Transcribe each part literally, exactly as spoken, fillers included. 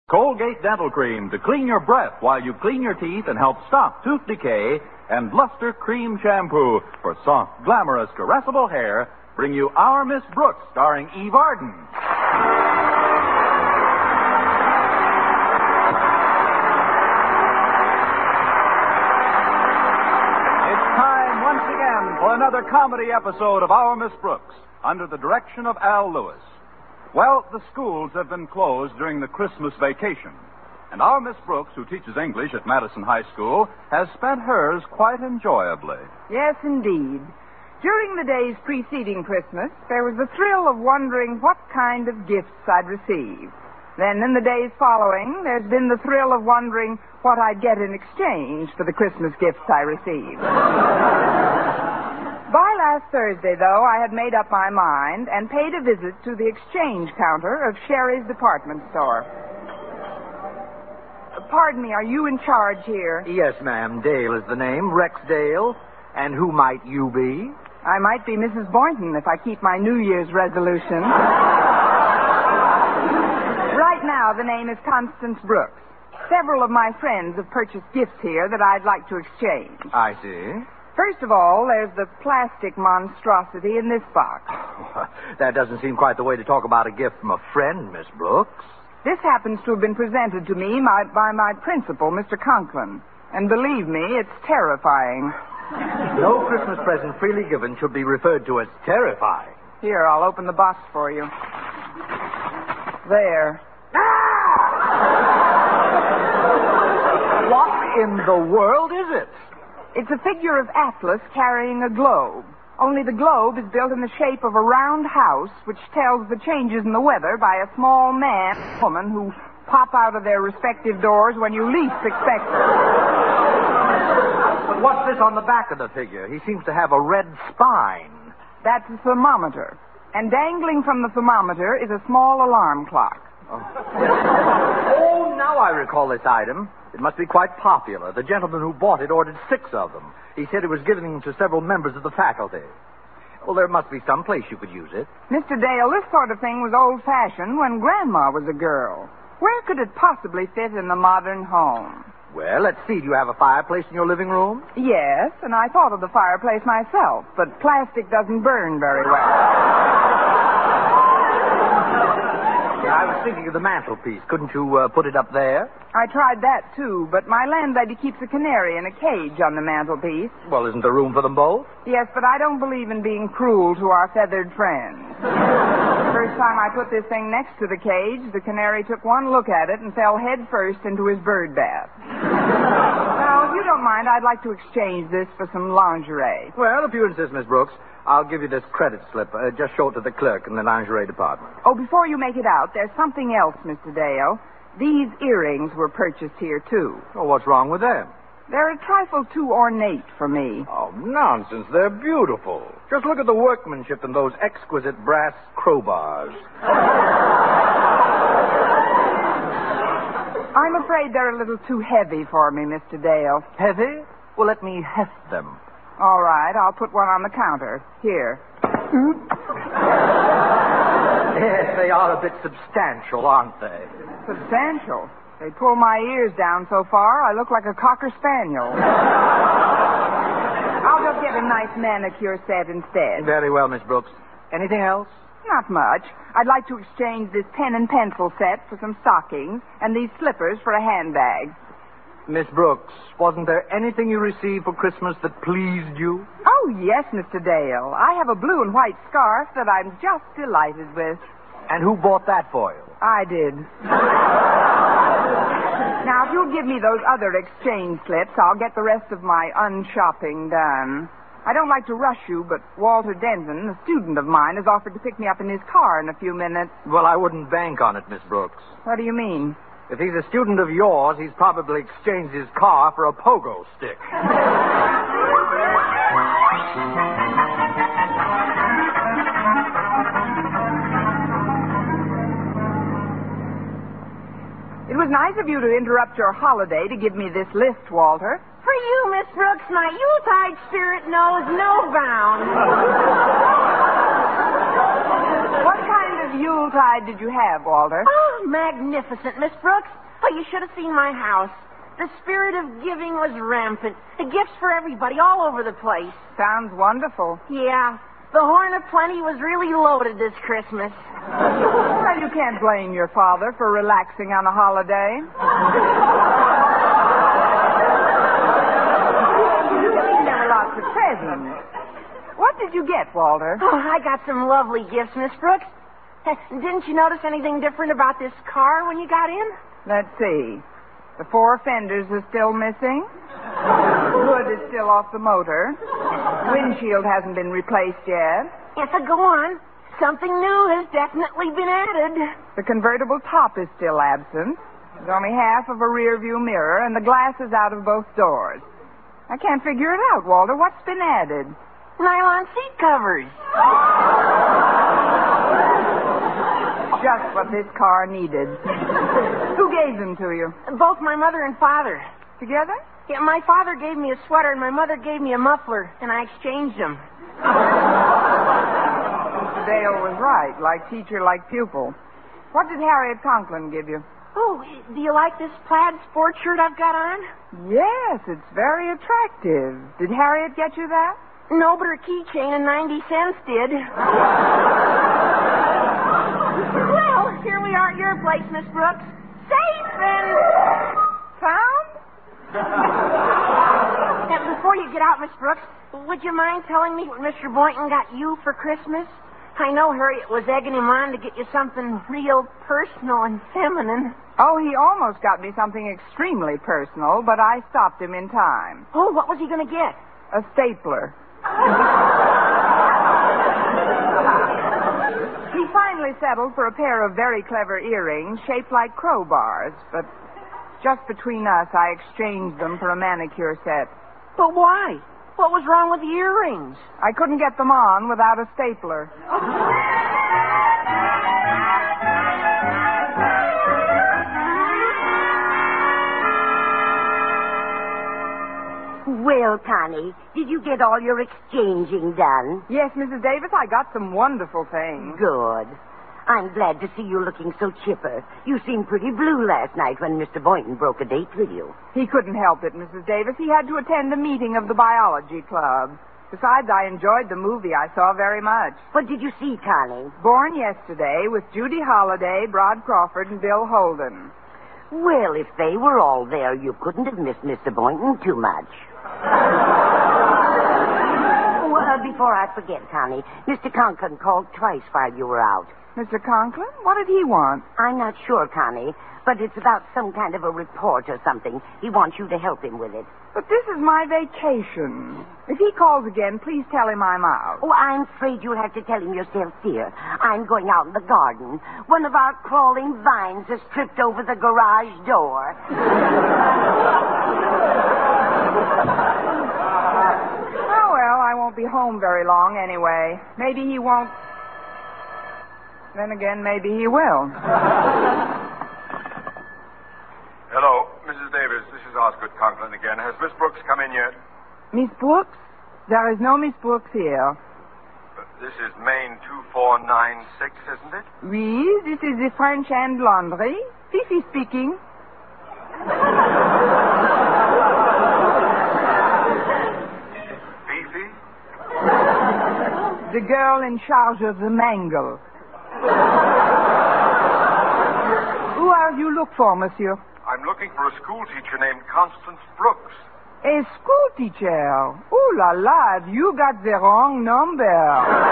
Colgate Dental Cream to clean your breath while you clean your teeth and help stop tooth decay. And Luster Cream Shampoo for soft, glamorous, caressable hair bring you Our Miss Brooks, starring Eve Arden. It's time once again for another comedy episode of Our Miss Brooks, under the direction of Al Lewis. Well, the schools have been closed during the Christmas vacation. And our Miss Brooks, who teaches English at Madison High School, has spent hers quite enjoyably. Yes, indeed. During the days preceding Christmas, there was the thrill of wondering what kind of gifts I'd receive. Then in the days following, there's been the thrill of wondering what I'd get in exchange for the Christmas gifts I received. By last Thursday, though, I had made up my mind and paid a visit to the exchange counter of Sherry's department store. Pardon me, are you in charge here? Yes, ma'am. Dale is the name, Rex Dale. And who might you be? I might be Missus Boynton if I keep my New Year's resolution. Right now, the name is Constance Brooks. Several of my friends have purchased gifts here that I'd like to exchange. I see. First of all, there's the plastic monstrosity in this box. That doesn't seem quite the way to talk about a gift from a friend, Miss Brooks. This happens to have been presented to me my, by my principal, Mister Conklin. And believe me, it's terrifying. No Christmas present freely given should be referred to as terrifying. Here, I'll open the box for you. There. Ah! What in the world is it? It's a figure of Atlas carrying a globe. Only the globe is built in the shape of a round house, which tells the changes in the weather by a small man and woman who pop out of their respective doors when you least expect them. But what's this on the back of the figure? He seems to have a red spine. That's a thermometer. And dangling from the thermometer is a small alarm clock. Oh. Oh, now I recall this item. It must be quite popular. The gentleman who bought it ordered six of them. He said he was giving them to several members of the faculty. Well, there must be some place you could use it. Mister Dale, this sort of thing was old-fashioned when Grandma was a girl. Where could it possibly fit in the modern home? Well, let's see. Do you have a fireplace in your living room? Yes, and I thought of the fireplace myself, but plastic doesn't burn very well. I was thinking of the mantelpiece. Couldn't you uh, put it up there? I tried that, too, but my landlady keeps a canary in a cage on the mantelpiece. Well, isn't there room for them both? Yes, but I don't believe in being cruel to our feathered friends. The first time I put this thing next to the cage, the canary took one look at it and fell head first into his bird bath. Now, if you don't mind, I'd like to exchange this for some lingerie. Well, if you insist, Miss Brooks, I'll give you this credit slip. Uh, just show it to the clerk in the lingerie department. Oh, before you make it out, there's something else, Mister Dale. These earrings were purchased here, too. Oh, what's wrong with them? They're a trifle too ornate for me. Oh, nonsense. They're beautiful. Just look at the workmanship in those exquisite brass crowbars. I'm afraid they're a little too heavy for me, Mister Dale. Heavy? Well, let me heft them. All right, I'll put one on the counter. Here. Yes, they are a bit substantial, aren't they? Substantial? They pull my ears down so far, I look like a cocker spaniel. I'll just get a nice manicure set instead. Very well, Miss Brooks. Anything else? Not much. I'd like to exchange this pen and pencil set for some stockings and these slippers for a handbag. Miss Brooks, wasn't there anything you received for Christmas that pleased you? Oh, yes, Mister Dale. I have a blue and white scarf that I'm just delighted with. And who bought that for you? I did. Now, if you'll give me those other exchange slips, I'll get the rest of my unshopping done. I don't like to rush you, but Walter Denton, a student of mine, has offered to pick me up in his car in a few minutes. Well, I wouldn't bank on it, Miss Brooks. What do you mean? If he's a student of yours, he's probably exchanged his car for a pogo stick. It was nice of you to interrupt your holiday to give me this list, Walter. For you, Miss Brooks, my Yuletide spirit knows no bounds. What kind of Yuletide did you have, Walter? Oh, magnificent, Miss Brooks. Oh, you should have seen my house. The spirit of giving was rampant. The gifts for everybody all over the place. Sounds wonderful. Yeah. The Horn of Plenty was really loaded this Christmas. Well, you can't blame your father for relaxing on a holiday. There were lots of presents. What did you get, Walter? Oh, I got some lovely gifts, Miss Brooks. Eh, Didn't you notice anything different about this car when you got in? Let's see. The four fenders are still missing. The hood is still off the motor. Windshield hasn't been replaced yet. Yes, uh, go on. Something new has definitely been added. The convertible top is still absent. There's only half of a rear view mirror, and the glass is out of both doors. I can't figure it out, Walter. What's been added? Nylon seat covers. Just what this car needed. Who gave them to you? Both my mother and father. Together? Yeah, my father gave me a sweater and my mother gave me a muffler, and I exchanged them. Mister Dale was right. Like teacher, like pupil. What did Harriet Conklin give you? Oh, do you like this plaid sport shirt I've got on? Yes, it's very attractive. Did Harriet get you that? No, but her keychain and ninety cents did. Well, here we are at your place, Miss Brooks. Safe and... Found? And before you get out, Miss Brooks, would you mind telling me what Mister Boynton got you for Christmas? I know Harriet was egging him on to get you something real personal and feminine. Oh, he almost got me something extremely personal, but I stopped him in time. Oh, what was he going to get? A stapler. He finally settled for a pair of very clever earrings shaped like crowbars, but just between us, I exchanged them for a manicure set. But why? What was wrong with the earrings? I couldn't get them on without a stapler. Well, Connie, did you get all your exchanging done? Yes, Missus Davis, I got some wonderful things. Good. I'm glad to see you looking so chipper. You seemed pretty blue last night when Mister Boynton broke a date with you. He couldn't help it, Missus Davis. He had to attend a meeting of the biology club. Besides, I enjoyed the movie I saw very much. What did you see, Connie? Born Yesterday with Judy Holliday, Brod Crawford, and Bill Holden. Well, if they were all there, you couldn't have missed Mister Boynton too much. Well, before I forget, Connie, Mister Conklin called twice while you were out. Mister Conklin? What did he want? I'm not sure, Connie, but it's about some kind of a report or something. He wants you to help him with it. But this is my vacation. If he calls again, please tell him I'm out. Oh, I'm afraid you'll have to tell him yourself, dear. I'm going out in the garden. One of our crawling vines has tripped over the garage door. Oh, well, I won't be home very long anyway. Maybe he won't... Then again, maybe he will. Hello, Missus Davis. This is Osgood Conklin again. Has Miss Brooks come in yet? Miss Brooks? There is no Miss Brooks here. Uh, this is Main two four nine six, isn't it? Oui, this is the French and Laundry. Fifi speaking. Fifi? The girl in charge of the mangle. Who are you look for, monsieur? I'm looking for a school teacher named Constance Brooks. A school teacher? Ooh la la, you got the wrong number.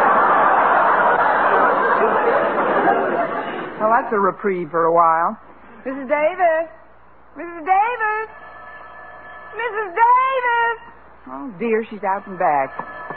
Well, that's a reprieve for a while. Missus Davis! Missus Davis! Missus Davis! Oh, dear, she's out and back.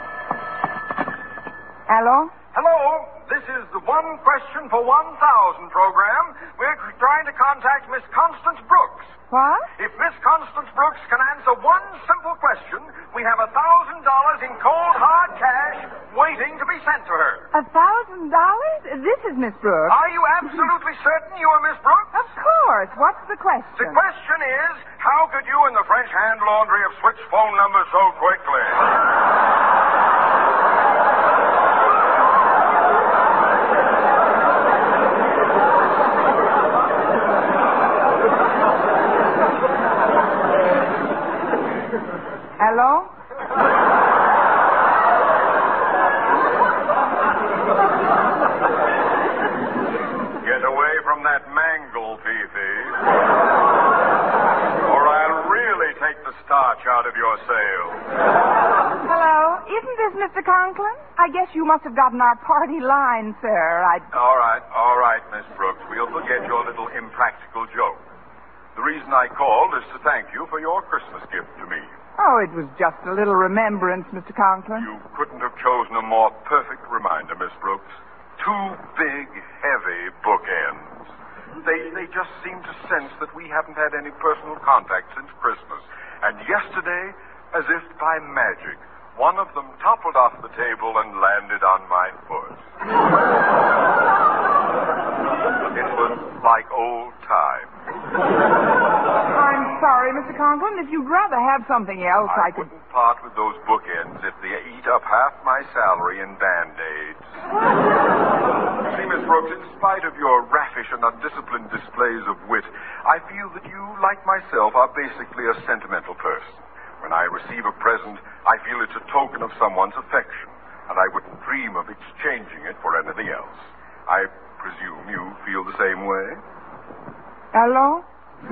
Hello? Hello, this is the One Question for one thousand program. We're trying to contact Miss Constance Brooks. What? If Miss Constance Brooks can answer one simple question, we have a thousand dollars in cold hard cash waiting to be sent to her. A thousand dollars? This is Miss Brooks. Are you absolutely certain you are Miss Brooks? Of course. What's the The question? question is, how could you and the French hand laundry have switched phone numbers so quickly? scotch out of your sail. Hello. Isn't this Mister Conklin? I guess you must have gotten our party line, sir. I... All right, all right, Miss Brooks. We'll forget your little impractical joke. The reason I called is to thank you for your Christmas gift to me. Oh, it was just a little remembrance, Mister Conklin. You couldn't have chosen a more perfect reminder, Miss Brooks. Two big, heavy bookends. They they just seem to sense that we haven't had any personal contact since Christmas. And yesterday, as if by magic, one of them toppled off the table and landed on my foot. It was like old times. I'm sorry, Mister Conklin. If you'd rather have something else, I, I could... wouldn't part with those bookends if they eat up half my salary in Band-Aids. See, Miss Brooks, in spite of your raffish and undisciplined displays of wit, I feel that you, like myself, are basically a sentimental person. When I receive a present, I feel it's a token of someone's affection, and I wouldn't dream of exchanging it for anything else. I presume you feel the same way? Hello?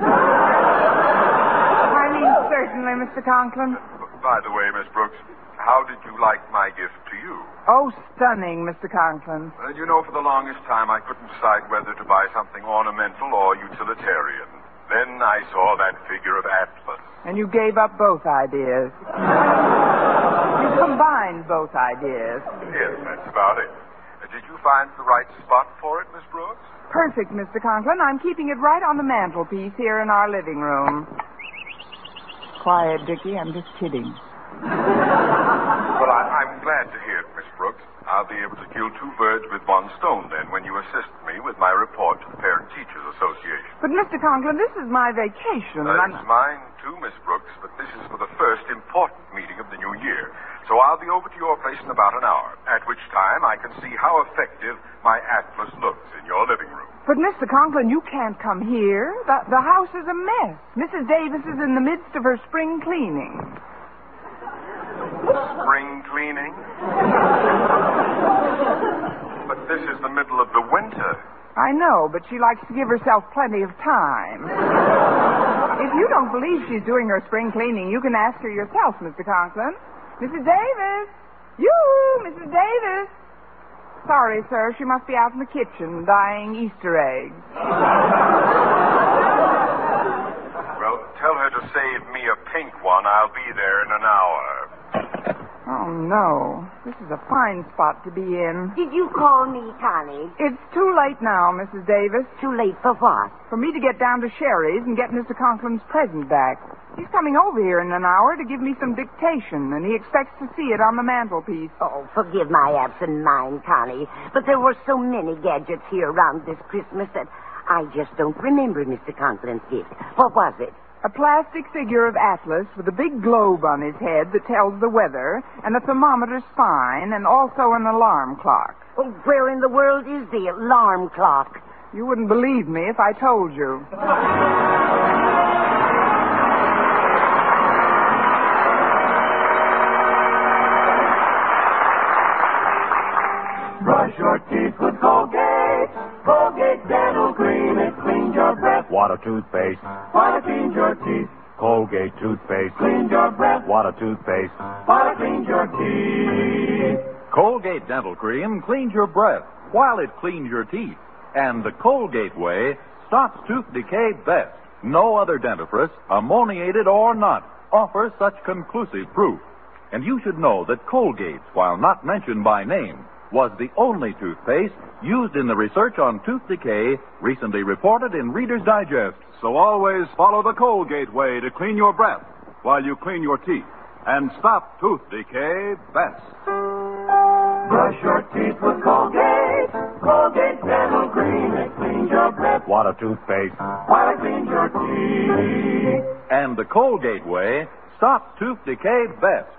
I mean, certainly, Mister Conklin. By the way, Miss Brooks, how did you like my gift to you? Oh, stunning, Mister Conklin. Uh, you know, for the longest time, I couldn't decide whether to buy something ornamental or utilitarian. Then I saw that figure of Atlas. And you gave up both ideas. You combined both ideas. Yes, that's about it. Uh, did you find the right spot for it, Miss Brooks? Perfect, Mister Conklin. I'm keeping it right on the mantelpiece here in our living room. Quiet, Dickie. I'm just kidding. Well, I, I'm glad to hear it, Miss Brooks. I'll be able to kill two birds with one stone then when you assist me with my report to the Parent Teachers Association. But, Mister Conklin, this is my vacation. Uh, I'm... It's mine, too, Miss Brooks, but this is for the first important meeting of the new year. So I'll be over to your place in about an hour, at which time I can see how effective my Atlas looks in your living room. But, Mister Conklin, you can't come here. The, the house is a mess. Missus Davis is in the midst of her spring cleaning. Spring cleaning? But this is the middle of the winter. I know, but she likes to give herself plenty of time. If you don't believe she's doing her spring cleaning, you can ask her yourself, Mister Conklin. Missus Davis! You, Missus Davis! Sorry, sir. She must be out in the kitchen dyeing Easter eggs. Well, tell her to save me a pink one. I'll be there in an hour. Oh, no. This is a fine spot to be in. Did you call me, Connie? It's too late now, Missus Davis. Too late for what? For me to get down to Sherry's and get Mister Conklin's present back. He's coming over here in an hour to give me some dictation, and he expects to see it on the mantelpiece. Oh, forgive my absent mind, Connie, but there were so many gadgets here around this Christmas that I just don't remember Mister Conklin's gift. What was it? A plastic figure of Atlas with a big globe on his head that tells the weather, and a thermometer spine, and also an alarm clock. Oh, where in the world is the alarm clock? You wouldn't believe me if I told you. Brush your teeth with Colgate. Colgate Dental Cream. It cleans your breath. Water toothpaste. Water cleans your teeth. Colgate toothpaste. Cleans your breath. Water toothpaste. Water cleans your teeth. Colgate Dental Cream cleans your breath while it cleans your teeth. And the Colgate way stops tooth decay best. No other dentifrice, ammoniated or not, offers such conclusive proof. And you should know that Colgate, while not mentioned by name, was the only toothpaste used in the research on tooth decay recently reported in Reader's Digest. So always follow the Colgate way to clean your breath while you clean your teeth and stop tooth decay best. Brush your teeth with Colgate. Colgate Dental Cream. It cleans your breath. Water toothpaste. While it cleans your teeth. And the Colgate way stops tooth decay best.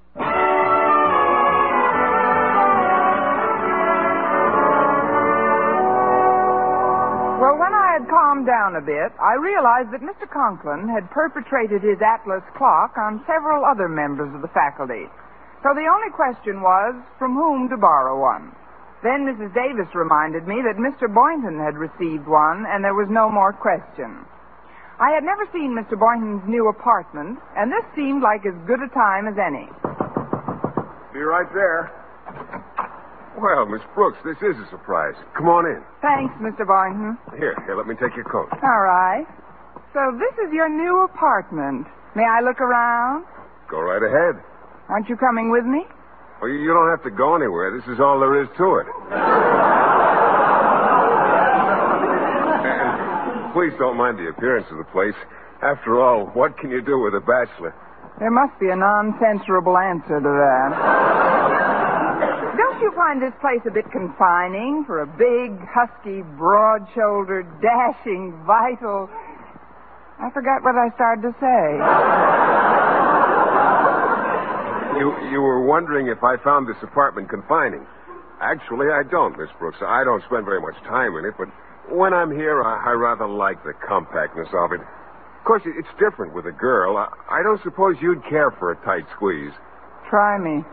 Well, when I had calmed down a bit, I realized that Mister Conklin had perpetrated his Atlas clock on several other members of the faculty. So the only question was, from whom to borrow one? Then Missus Davis reminded me that Mister Boynton had received one, and there was no more question. I had never seen Mister Boynton's new apartment, and this seemed like as good a time as any. Be right there. Well, Miss Brooks, this is a surprise. Come on in. Thanks, Mister Boynton. Here, here, let me take your coat. All right. So this is your new apartment. May I look around? Go right ahead. Aren't you coming with me? Well, you you don't have to go anywhere. This is all there is to it. And please don't mind the appearance of the place. After all, what can you do with a bachelor? There must be a non-censurable answer to that. Don't you find this place a bit confining for a big, husky, broad-shouldered, dashing, vital... I forgot what I started to say. You you were wondering if I found this apartment confining. Actually, I don't, Miss Brooks. I don't spend very much time in it, but when I'm here, I, I rather like the compactness of it. Of course, it's different with a girl. I, I don't suppose you'd care for a tight squeeze. Try me.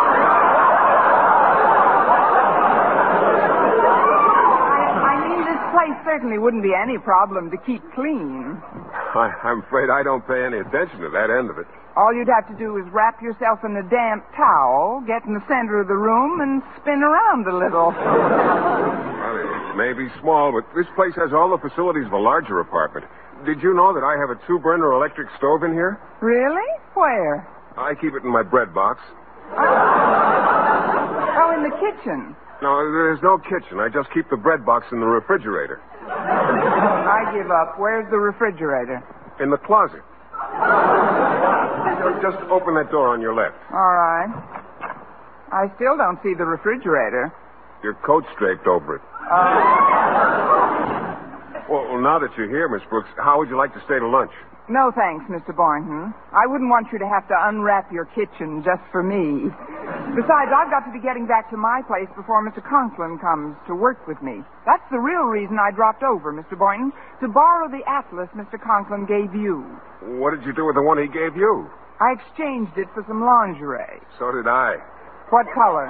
Certainly wouldn't be any problem to keep clean. I, I'm afraid I don't pay any attention to that end of it. All you'd have to do is wrap yourself in a damp towel, get in the center of the room, and spin around a little. Well, it may be small, but this place has all the facilities of a larger apartment. Did you know that I have a two-burner electric stove in here? Really? Where? I keep it in my bread box. Oh, in the kitchen. No, there's no kitchen. I just keep the bread box in the refrigerator. I give up. Where's the refrigerator? In the closet. Just open that door on your left. All right. I still don't see the refrigerator. Your coat's draped over it. Uh... Well, well, now that you're here, Miss Brooks, how would you like to stay to lunch? No, thanks, Mister Boynton. I wouldn't want you to have to unwrap your kitchen just for me. Besides, I've got to be getting back to my place before Mister Conklin comes to work with me. That's the real reason I dropped over, Mister Boynton, to borrow the atlas Mister Conklin gave you. What did you do with the one he gave you? I exchanged it for some lingerie. So did I. What color?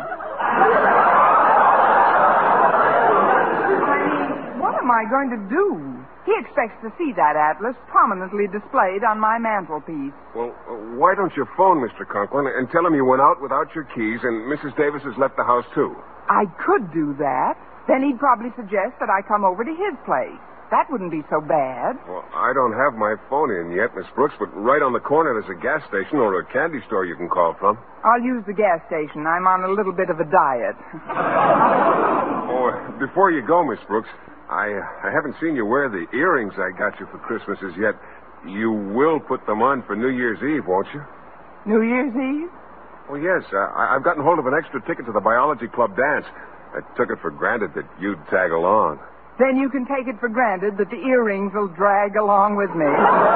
I mean, what am I going to do? He expects to see that atlas prominently displayed on my mantelpiece. Well, uh, why don't you phone Mister Conklin and tell him you went out without your keys and Missus Davis has left the house, too? I could do that. Then he'd probably suggest that I come over to his place. That wouldn't be so bad. Well, I don't have my phone in yet, Miss Brooks, but right on the corner there's a gas station or a candy store you can call from. I'll use the gas station. I'm on a little bit of a diet. Oh, before you go, Miss Brooks, I I haven't seen you wear the earrings I got you for Christmas as yet. You will put them on for New Year's Eve, won't you? New Year's Eve? Oh, yes. Uh, I, I've gotten hold of an extra ticket to the biology club dance. I took it for granted that you'd tag along. Then you can take it for granted that the earrings will drag along with me.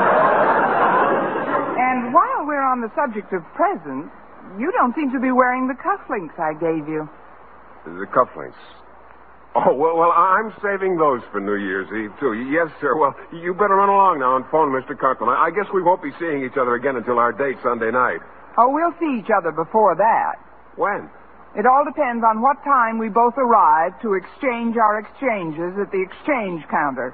And while we're on the subject of presents, you don't seem to be wearing the cufflinks I gave you. The cufflinks? Oh, well, well, I'm saving those for New Year's Eve, too. Yes, sir. Well, you better run along now and phone Mister Conklin. I guess we won't be seeing each other again until our date Sunday night. Oh, we'll see each other before that. When? It all depends on what time we both arrive to exchange our exchanges at the exchange counter.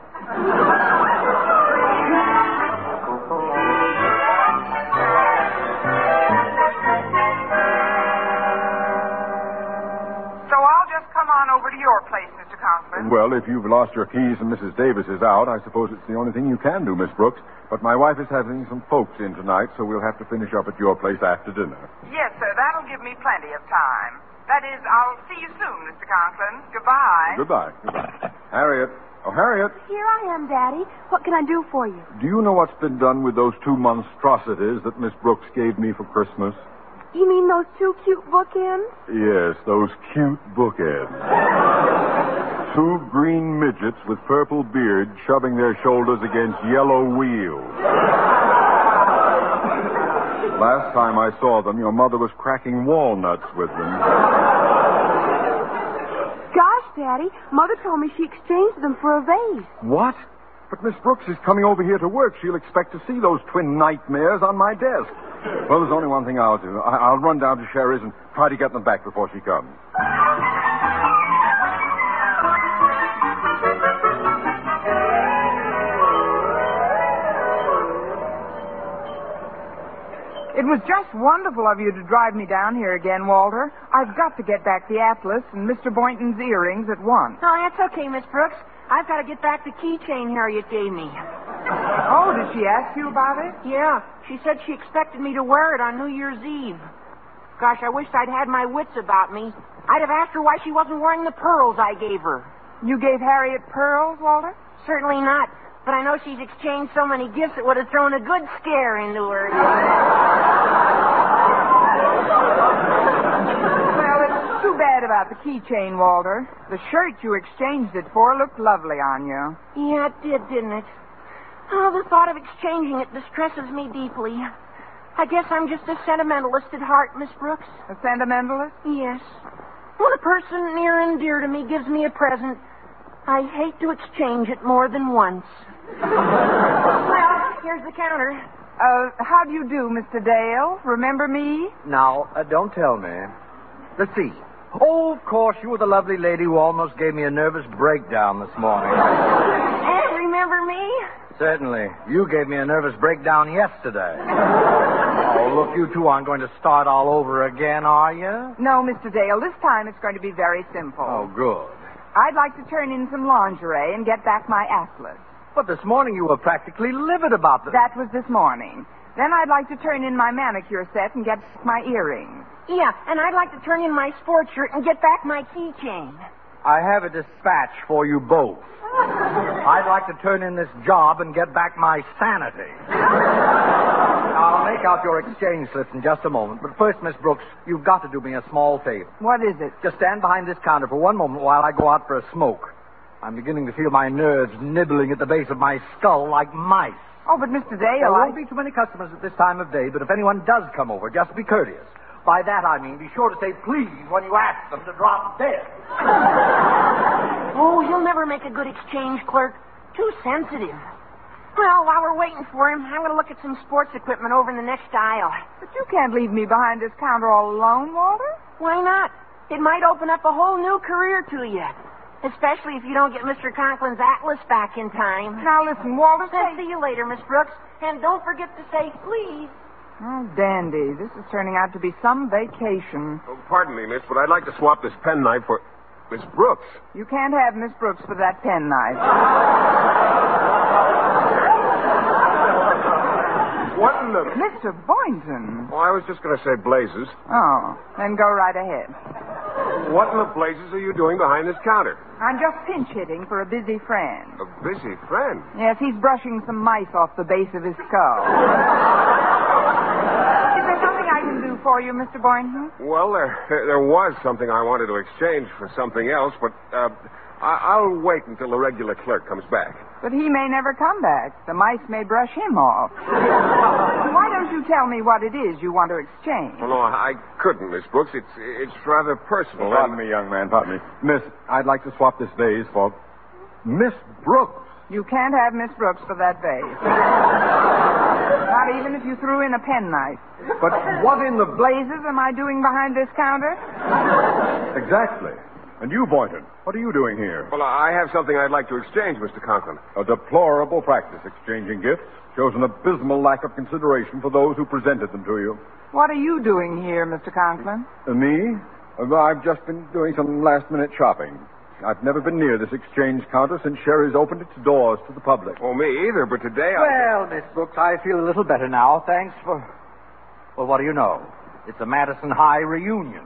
So I'll just come on over to your place, Mister Conklin. Well, if you've lost your keys and Missus Davis is out, I suppose it's the only thing you can do, Miss Brooks. But my wife is having some folks in tonight, so we'll have to finish up at your place after dinner. Yes, sir. That'll give me plenty of time. That is, I'll see you soon, Mister Conklin. Goodbye. Goodbye. Goodbye. Harriet. Oh, Harriet. Here I am, Daddy. What can I do for you? Do you know what's been done with those two monstrosities that Miss Brooks gave me for Christmas? You mean those two cute bookends? Yes, those cute bookends. Two green midgets with purple beards shoving their shoulders against yellow wheels. Last time I saw them, your mother was cracking walnuts with them. Gosh, Daddy, Mother told me she exchanged them for a vase. What? But Miss Brooks is coming over here to work. She'll expect to see those twin nightmares on my desk. Well, there's only one thing I'll do. I- I'll run down to Sherry's and try to get them back before she comes. It was just wonderful of you to drive me down here again, Walter. I've got to get back the atlas and Mister Boynton's earrings at once. Oh, that's okay, Miss Brooks. I've got to get back the keychain Harriet gave me. Oh, did she ask you about it? Yeah, she said she expected me to wear it on New Year's Eve. Gosh, I wished I'd had my wits about me. I'd have asked her why she wasn't wearing the pearls I gave her. You gave Harriet pearls, Walter? Certainly not. But I know she's exchanged so many gifts it would have thrown a good scare into her. Well, it's too bad about the keychain, Walter. The shirt you exchanged it for looked lovely on you. Yeah, it did, didn't it? Oh, the thought of exchanging it distresses me deeply. I guess I'm just a sentimentalist at heart, Miss Brooks. A sentimentalist? Yes. When a person near and dear to me gives me a present, I hate to exchange it more than once. Well, here's the counter. Uh, how do you do, Mister Dale? Remember me? Now, uh, don't tell me. Let's see. Oh, of course, you were the lovely lady who almost gave me a nervous breakdown this morning. And remember me? Certainly. You gave me a nervous breakdown yesterday. Oh, look, you two aren't going to start all over again, are you? No, Mister Dale. This time it's going to be very simple. Oh, good. I'd like to turn in some lingerie and get back my atlas. But this morning you were practically livid about this. That was this morning. Then I'd like to turn in my manicure set and get my earrings. Yeah, and I'd like to turn in my sports shirt and get back my keychain. I have a dispatch for you both. I'd like to turn in this job and get back my sanity. I'll make out your exchange slips in just a moment. But first, Miss Brooks, you've got to do me a small favor. What is it? Just stand behind this counter for one moment while I go out for a smoke. I'm beginning to feel my nerves nibbling at the base of my skull like mice. Oh, but Mister Dale, There I... won't be too many customers at this time of day, but if anyone does come over, just be courteous. By that I mean be sure to say please when you ask them to drop dead. Oh, he'll never make a good exchange clerk. Too sensitive. Well, while we're waiting for him, I'm going to look at some sports equipment over in the next aisle. But you can't leave me behind this counter all alone, Walter. Why not? It might open up a whole new career to you. Especially if you don't get Mister Conklin's atlas back in time. Now listen, Walter, I'll say... see you later, Miss Brooks. And don't forget to say please. Oh, dandy. This is turning out to be some vacation. Oh, pardon me, miss, but I'd like to swap this penknife for Miss Brooks. You can't have Miss Brooks for that penknife. What in the... Mister Boynton. Oh, I was just going to say blazes. Oh, then go right ahead. What in the blazes are you doing behind this counter? I'm just pinch hitting for a busy friend. A busy friend? Yes, he's brushing some mice off the base of his skull. Is there something I can do for you, Mister Boynton? Well, there there was something I wanted to exchange for something else, but uh, I, I'll wait until the regular clerk comes back. But he may never come back. The mice may brush him off. Why don't you tell me what it is you want to exchange? Well, no, I couldn't, Miss Brooks. It's it's rather personal. Well, pardon me, young man, pardon me. Miss, I'd like to swap this vase for Miss Brooks. You can't have Miss Brooks for that vase. Not even if you threw in a penknife. But what in the... Blazes am I doing behind this counter? Exactly. And you, Boynton, what are you doing here? Well, I have something I'd like to exchange, Mister Conklin. A deplorable practice, exchanging gifts. Shows an abysmal lack of consideration for those who presented them to you. What are you doing here, Mister Conklin? Uh, me? Uh, I've just been doing some last-minute shopping. I've never been near this exchange counter since Sherry's opened its doors to the public. Oh, me either, but today I... Well, Miss Brooks, I feel a little better now. Thanks for... Well, what do you know? It's a Madison High reunion.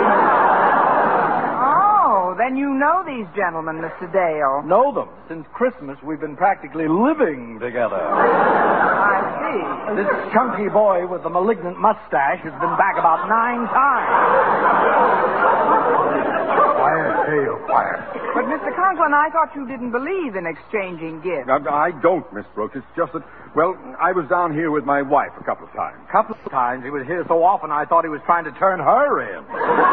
Oh, then you know these gentlemen, Mister Dale. Know them. Since Christmas, we've been practically living together. I see. This chunky boy with the malignant mustache has been back about nine times. Quiet, Dale, quiet. But, Mister Conklin, I thought you didn't believe in exchanging gifts. I, I don't, Miss Brooks. It's just that, well, I was down here with my wife a couple of times. Couple of times. He was here so often I thought he was trying to turn her in.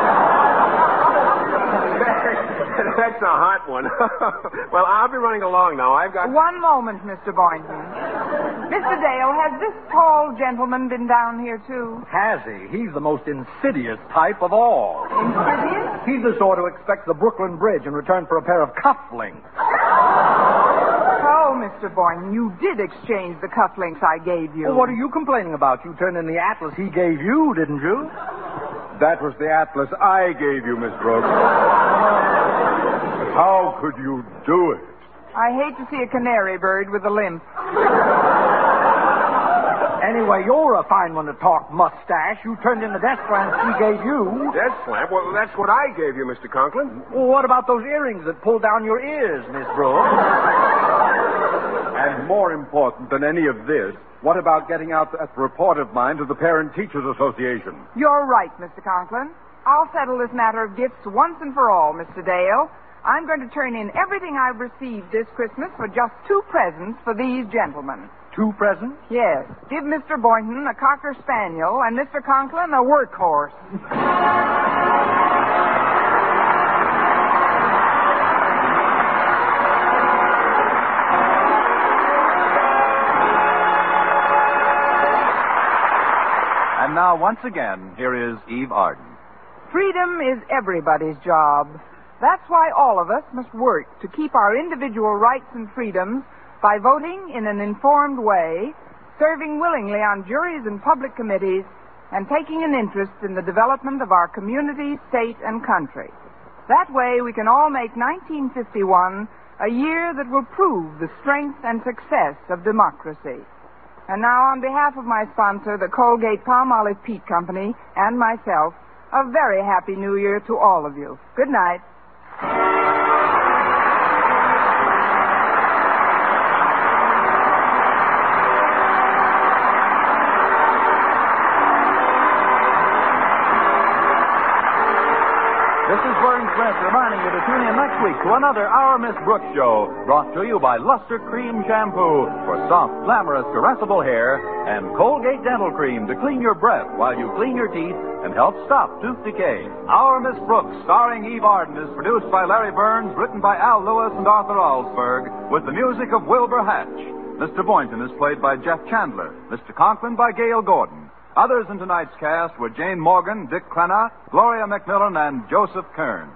That's a hot one. Well, I'll be running along now. I've got... One moment, Mister Boynton. Mister Dale, has this tall gentleman been down here, too? Has he? He's the most insidious type of all. Insidious? He's the sort who expects the Brooklyn Bridge in return for a pair of cufflinks. Oh, Mister Boynton, you did exchange the cufflinks I gave you. Well, what are you complaining about? You turned in the atlas he gave you, didn't you? That was the atlas I gave you, Miss Brooks. How could you do it? I hate to see a canary bird with a limp. Anyway, you're a fine one to talk, mustache. You turned in the desk lamp he gave you. Desk lamp? Well, that's what I gave you, Mister Conklin. Well, what about those earrings that pull down your ears, Miss Brooks? And more important than any of this, what about getting out that report of mine to the Parent Teachers Association? You're right, Mister Conklin. I'll settle this matter of gifts once and for all, Mister Dale. I'm going to turn in everything I've received this Christmas for just two presents for these gentlemen. Two presents? Yes. Give Mister Boynton a Cocker Spaniel and Mister Conklin a workhorse. And now, once again, here is Eve Arden. Freedom is everybody's job. That's why all of us must work to keep our individual rights and freedoms by voting in an informed way, serving willingly on juries and public committees, and taking an interest in the development of our community, state, and country. That way we can all make nineteen fifty-one a year that will prove the strength and success of democracy. And now, on behalf of my sponsor, the Colgate Palmolive Peat Company, and myself, a very happy New Year to all of you. Good night. This is Vern Smith reminding you to tune in next week to another Our Miss Brooks show, brought to you by Luster Cream Shampoo for soft, glamorous, caressable hair, and Colgate Dental Cream to clean your breath while you clean your teeth and help stop tooth decay. Our Miss Brooks, starring Eve Arden, is produced by Larry Burns, written by Al Lewis and Arthur Alsberg, with the music of Wilbur Hatch. Mister Boynton is played by Jeff Chandler, Mister Conklin by Gail Gordon. Others in tonight's cast were Jane Morgan, Dick Crenna, Gloria McMillan, and Joseph Kearns.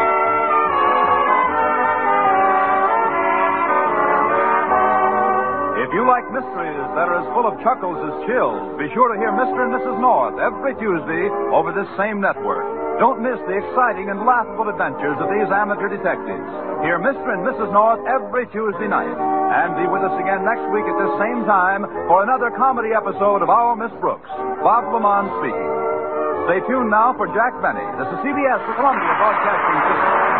If you like mysteries that are as full of chuckles as chills, be sure to hear Mister and Missus North every Tuesday over this same network. Don't miss the exciting and laughable adventures of these amateur detectives. Hear Mister and Missus North every Tuesday night. And be with us again next week at this same time for another comedy episode of Our Miss Brooks. Bob Lamont speaking. Stay tuned now for Jack Benny. This is C B S, the Columbia Broadcasting System.